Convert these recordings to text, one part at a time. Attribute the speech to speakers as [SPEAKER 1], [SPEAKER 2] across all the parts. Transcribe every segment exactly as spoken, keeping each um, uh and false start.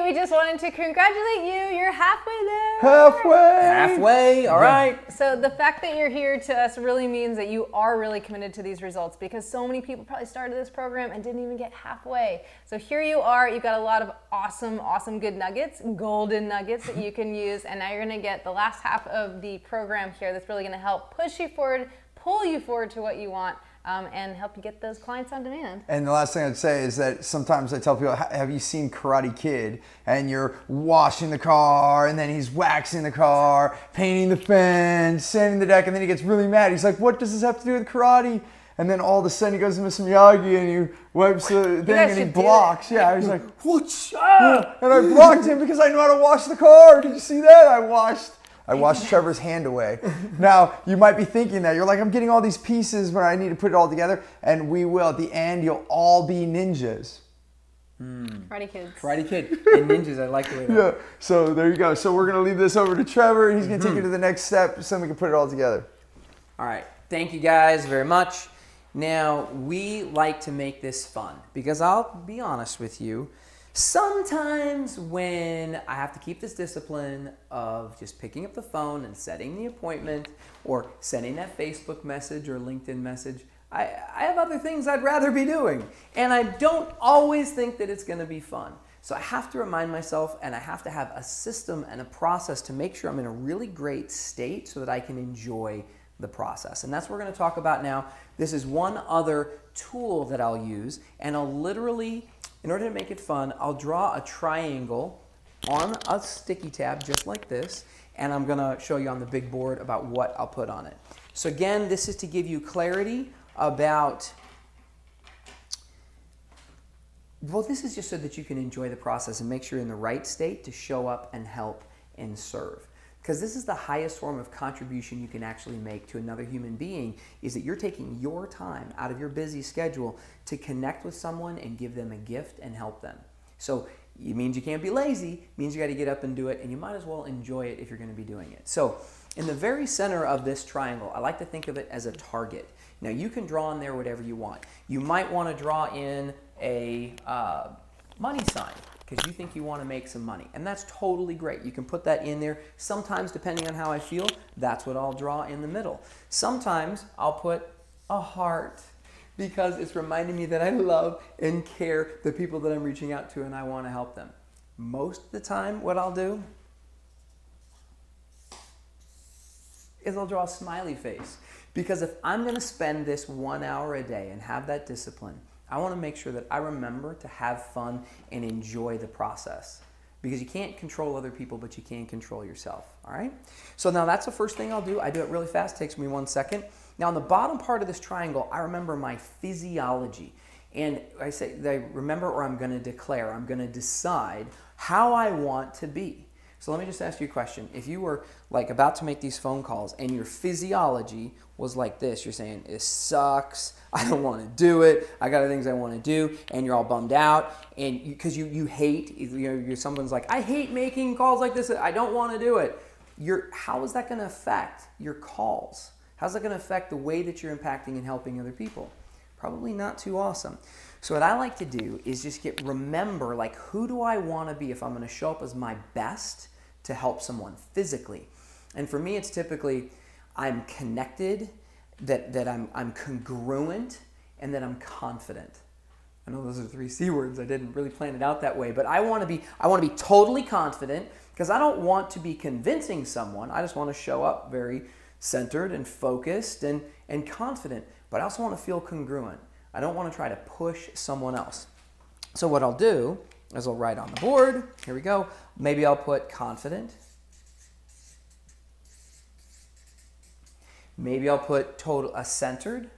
[SPEAKER 1] we just wanted to congratulate you. You're halfway there.
[SPEAKER 2] Halfway.
[SPEAKER 3] Halfway, all right.
[SPEAKER 1] So the fact that you're here to us really means that you are really committed to these results, because so many people probably started this program and didn't even get halfway. So here you are. You've got a lot of awesome, awesome good nuggets, golden nuggets that you can use. And now you're going to get the last half of the program here that's really going to help push you forward, pull you forward to what you want. Um, and help you get those clients on demand.
[SPEAKER 2] And the last thing I'd say is that sometimes I tell people, have you seen Karate Kid? And you're washing the car, and then he's waxing the car, painting the fence, sanding the deck, and then he gets really mad. He's like, what does this have to do with karate? And then all of a sudden he goes to Mister Miyagi and he wipes the thing and he blocks. Yeah, he's like, what's up? And I blocked him because I know how to wash the car. Did you see that? I washed I washed Trevor's hand away. Now, you might be thinking that. You're like, I'm getting all these pieces but I need to put it all together. And we will. At the end, you'll all be ninjas.
[SPEAKER 3] Mm.
[SPEAKER 1] Karate Kids.
[SPEAKER 3] Karate Kid and ninjas. I like the way that.
[SPEAKER 2] Yeah. So there you go. So we're going to leave this over to Trevor. And he's going to mm-hmm. take you to the next step so we can put it all together.
[SPEAKER 3] All right. Thank you guys very much. Now, we like to make this fun because I'll be honest with you. Sometimes when I have to keep this discipline of just picking up the phone and setting the appointment or sending that Facebook message or LinkedIn message, I, I have other things I'd rather be doing. And I don't always think that it's going to be fun. So I have to remind myself, and I have to have a system and a process to make sure I'm in a really great state so that I can enjoy the process. And that's what we're going to talk about now. This is one other tool that I'll use, and I'll literally, in order to make it fun, I'll draw a triangle on a sticky tab just like this, and I'm going to show you on the big board about what I'll put on it. So again, this is to give you clarity about, well, this is just so that you can enjoy the process and make sure you're in the right state to show up and help and serve. Because this is the highest form of contribution you can actually make to another human being, is that you're taking your time out of your busy schedule to connect with someone and give them a gift and help them. So it means you can't be lazy, it means you got to get up and do it, and you might as well enjoy it if you're going to be doing it. So in the very center of this triangle, I like to think of it as a target. Now you can draw in there whatever you want. You might want to draw in a uh, money sign, because you think you want to make some money. And that's totally great. You can put that in there. Sometimes, depending on how I feel, that's what I'll draw in the middle. Sometimes I'll put a heart, because it's reminding me that I love and care the people that I'm reaching out to and I want to help them. Most of the time, what I'll do is I'll draw a smiley face. Because if I'm going to spend this one hour a day and have that discipline, I want to make sure that I remember to have fun and enjoy the process. Because you can't control other people, but you can control yourself, all right? So now that's the first thing I'll do. I do it really fast, it takes me one second. Now on the bottom part of this triangle, I remember my physiology. And I say, I remember, or I'm going to declare, I'm going to decide how I want to be. So let me just ask you a question. If you were like about to make these phone calls and your physiology was like this, you're saying, it sucks, I don't want to do it, I got other things I want to do, and you're all bummed out, and because you, you, you hate, you know, you're, someone's like, I hate making calls like this, I don't want to do it. You're, how is that going to affect your calls? How's that going to affect the way that you're impacting and helping other people? Probably not too awesome. So what I like to do is just get, remember, like, who do I want to be if I'm going to show up as my best to help someone physically? And for me, it's typically, I'm connected, that, that I'm, I'm congruent, and that I'm confident. I know those are three C words. I didn't really plan it out that way, but I want to be, I want to be totally confident, because I don't want to be convincing someone. I just want to show up very centered and focused and, and confident, but I also want to feel congruent. I don't want to try to push someone else. So what I'll do is I'll write on the board, here we go, maybe I'll put confident. Maybe I'll put total, uh, centered.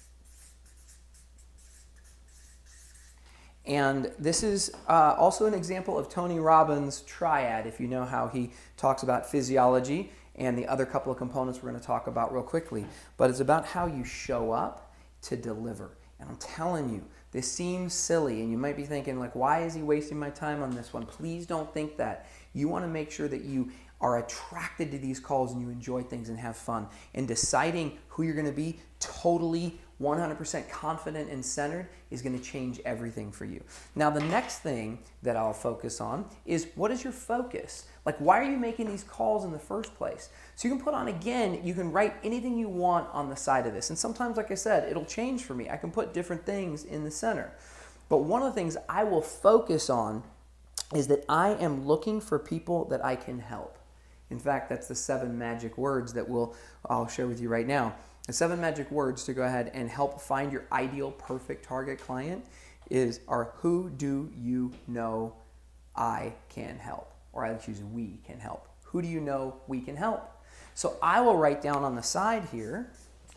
[SPEAKER 3] And this is uh, also an example of Tony Robbins' triad, if you know how he talks about physiology and the other couple of components we're going to talk about real quickly. But it's about how you show up to deliver. And I'm telling you, this seems silly, and you might be thinking, like, why is he wasting my time on this one? Please don't think that. You want to make sure that you are attracted to these calls and you enjoy things and have fun. And deciding who you're going to be totally one hundred percent confident and centered is going to change everything for you. Now, the next thing that I'll focus on is, what is your focus? Like, why are you making these calls in the first place? So you can put on, again, you can write anything you want on the side of this. And sometimes, like I said, it'll change for me. I can put different things in the center. But one of the things I will focus on is that I am looking for people that I can help. In fact, that's the seven magic words that we'll, I'll share with you right now. The seven magic words to go ahead and help find your ideal perfect target client is, are who do you know I can help? Or I like to use we can help. Who do you know we can help? So I will write down on the side here,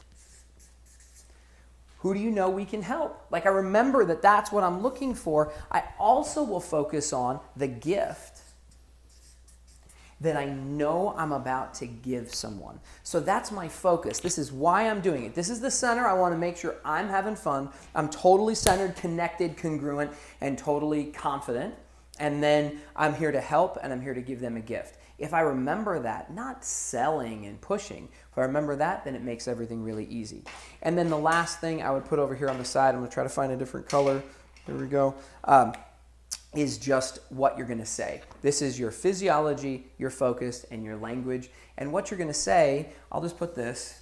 [SPEAKER 3] who do you know we can help? Like, I remember that that's what I'm looking for. I also will focus on the gift that I know I'm about to give someone. So that's my focus. This is why I'm doing it. This is the center. I want to make sure I'm having fun. I'm totally centered, connected, congruent, and totally confident. And then I'm here to help, and I'm here to give them a gift. If I remember that, not selling and pushing, if I remember that, then it makes everything really easy. And then the last thing I would put over here on the side, I'm going to try to find a different color. There we go. Um, is just what you're going to say. This is your physiology, your focus, and your language. And what you're going to say, I'll just put this,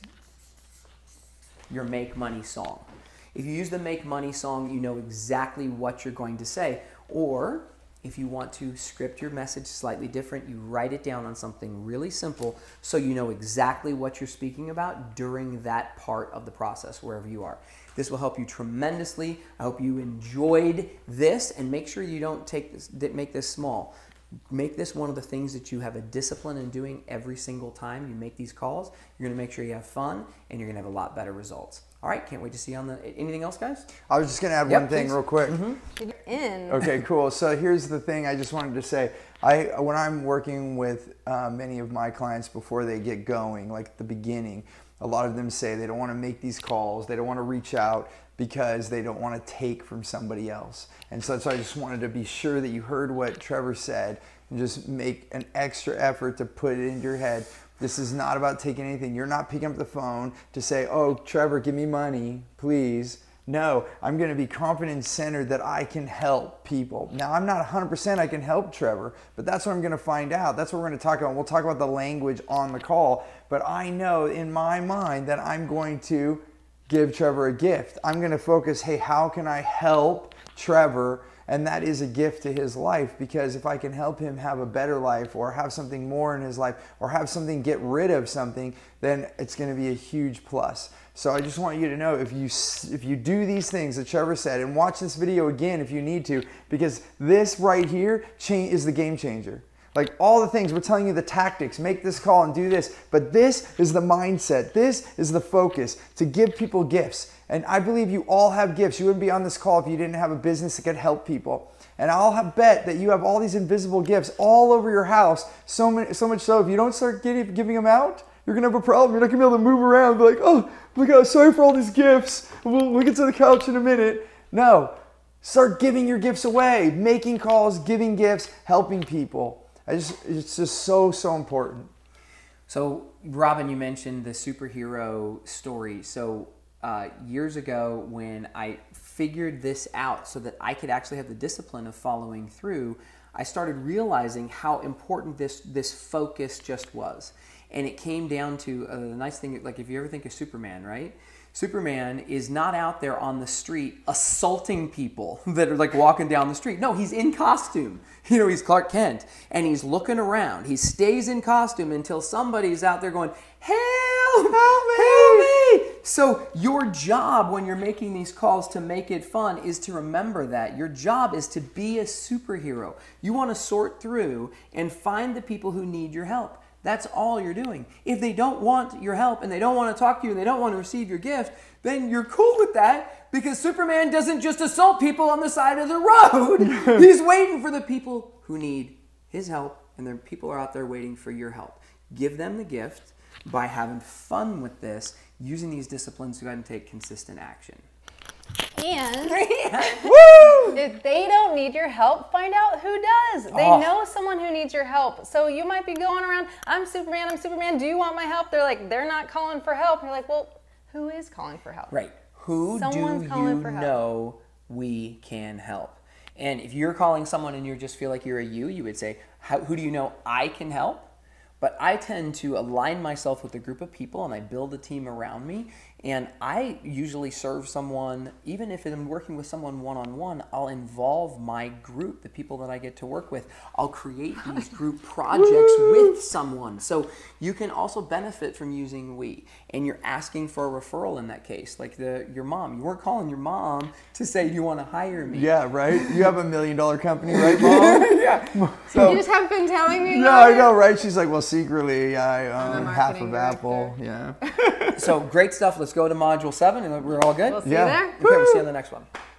[SPEAKER 3] your make money song. If you use the make money song, you know exactly what you're going to say. Or if you want to script your message slightly different, you write it down on something really simple so you know exactly what you're speaking about during that part of the process, wherever you are. This will help you tremendously. I hope you enjoyed this, and make sure you don't take this, make this small. Make this one of the things that you have a discipline in doing every single time you make these calls. You're going to make sure you have fun, and you're going to have a lot better results. All right, can't wait to see you on the, anything else, guys?
[SPEAKER 2] I was just going to add
[SPEAKER 3] Yep,
[SPEAKER 2] one thing
[SPEAKER 3] please.
[SPEAKER 2] real quick.
[SPEAKER 1] Mm-hmm. You're in.
[SPEAKER 2] Okay, cool. So here's the thing I just wanted to say. I when I'm working with uh, many of my clients before they get going, like at the beginning, a lot of them say they don't want to make these calls, they don't want to reach out because they don't want to take from somebody else. And so, so I just wanted to be sure that you heard what Trevor said and just make an extra effort to put it into your head. This is not about taking anything. You're not picking up the phone to say, oh, Trevor, give me money, please. No, I'm going to be confident and centered that I can help people. Now, I'm not one hundred percent I can help Trevor, but that's what I'm going to find out. That's what we're going to talk about. We'll talk about the language on the call, but I know in my mind that I'm going to give Trevor a gift. I'm going to focus, hey, how can I help Trevor? And that is a gift to his life, because if I can help him have a better life or have something more in his life or have something get rid of something, then it's going to be a huge plus. So I just want you to know, if you if you do these things that Trevor said, and watch this video again if you need to, because this right here change is the game changer. Like all the things, we're telling you the tactics, make this call and do this, but this is the mindset. This is the focus, to give people gifts. And I believe you all have gifts. You wouldn't be on this call if you didn't have a business that could help people. And I'll have bet that you have all these invisible gifts all over your house, so many, so much so if you don't start getting, giving them out, you're gonna have a problem. You're not gonna be able to move around and be like, oh, look out, sorry for all these gifts. We'll, we'll get to the couch in a minute. No, start giving your gifts away, making calls, giving gifts, helping people. I just, it's just so, so important.
[SPEAKER 3] So, Robin, you mentioned the superhero story. So, uh, years ago, when I figured this out so that I could actually have the discipline of following through, I started realizing how important this, this focus just was. And it came down to uh, the nice thing, like if you ever think of Superman, right? Superman is not out there on the street assaulting people that are like walking down the street. No, he's in costume. You know, he's Clark Kent, and he's looking around. He stays in costume until somebody's out there going, help, help me, help me. So your job when you're making these calls to make it fun is to remember that. Your job is to be a superhero. You want to sort through and find the people who need your help. That's all you're doing. If they don't want your help and they don't want to talk to you and they don't want to receive your gift, then you're cool with that, because Superman doesn't just assault people on the side of the road. He's waiting for the people who need his help, and the people are out there waiting for your help. Give them the gift by having fun with this, using these disciplines to go ahead and take consistent action.
[SPEAKER 1] And
[SPEAKER 2] Woo!
[SPEAKER 1] if they don't need your help, find out who does. They
[SPEAKER 3] Oh.
[SPEAKER 1] know someone who needs your help. So you might be going around, I'm Superman, I'm Superman, do you want my help? They're like, they're not calling for help. You're like, well, who is calling for help?
[SPEAKER 3] Right. Who
[SPEAKER 1] Someone's
[SPEAKER 3] do
[SPEAKER 1] calling
[SPEAKER 3] you
[SPEAKER 1] for help.
[SPEAKER 3] know we can help? And if you're calling someone and you just feel like you're a you, you would say, How, who do you know I can help? But I tend to align myself with a group of people and I build a team around me. And I usually serve someone, even if I'm working with someone one-on-one, I'll involve my group, the people that I get to work with. I'll create these group projects with someone. So you can also benefit from using we. And you're asking for a referral in that case. Like the your mom. You weren't calling your mom to say, you want to hire me.
[SPEAKER 2] Yeah, right? You have a million dollar company, right, Mom?
[SPEAKER 3] Yeah.
[SPEAKER 2] So,
[SPEAKER 1] You just haven't been telling me.
[SPEAKER 2] no,
[SPEAKER 1] about
[SPEAKER 2] I
[SPEAKER 1] it?
[SPEAKER 2] know, right? She's like, well, secretly, I
[SPEAKER 1] I'm
[SPEAKER 2] own
[SPEAKER 1] the
[SPEAKER 2] half
[SPEAKER 1] marketing
[SPEAKER 2] of Apple.
[SPEAKER 1] director.
[SPEAKER 2] Yeah.
[SPEAKER 3] So great stuff. Let's go to module seven and we're all good?
[SPEAKER 1] We'll see
[SPEAKER 2] Yeah.
[SPEAKER 1] you there.
[SPEAKER 3] Okay, we'll see you on the next one.